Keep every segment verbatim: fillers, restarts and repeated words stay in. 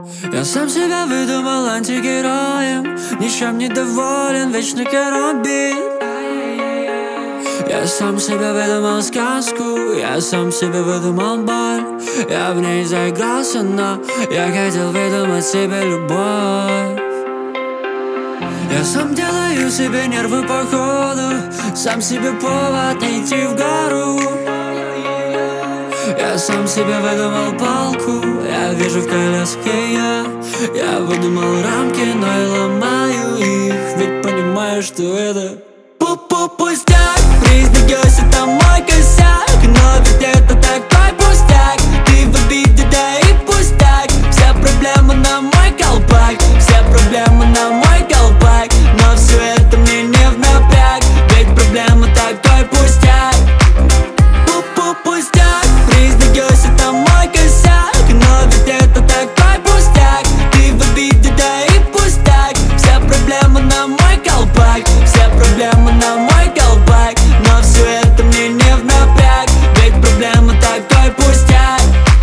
Я сам себя выдумал антигероем, ничем не доволен, вечно керамбит. Я сам себе выдумал сказку, я сам себе выдумал боль. Я в ней заигрался, но я хотел выдумать себе любовь. Я сам делаю себе нервы по ходу, сам себе повод идти в гору. Я сам себе выдумал палку, я вижу в коляске я. Я выдумал рамки, но и ломаю их, ведь понимаю, что это пу-пу-пустяк. Признаюсь, это мой косяк, но ведь это такой пустяк. Ты в обиде, да и пустяк. Все проблемы на мой колпак, все проблемы на мой колпак. Но все это мне не в напряг, ведь проблема такой пустяк. Пу-пу-пустяк. Признаюсь, это мой косяк, но ведь это такой пустяк. Ты в обиде, да и пустяк. Все проблемы на мой колпак, все проблемы на мой колпак. Но все это мне не в напряг, ведь проблема такой пустяк.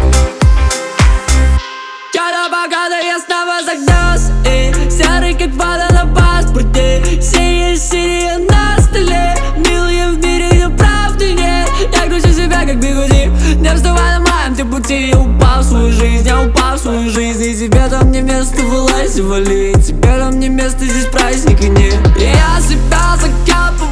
Вчера богато я снова загнался, и серый как вода на паспорте. Синие-синие на столе, милые в мире, но правды нет. Я кручу себя как бигуди, не вставай на моем ты пути. Я упал в свою жизнь, я упал в свою жизнь. И тебе там не место, вылазь и вали. Тебе там не место, здесь праздника нет. И я себя закапываю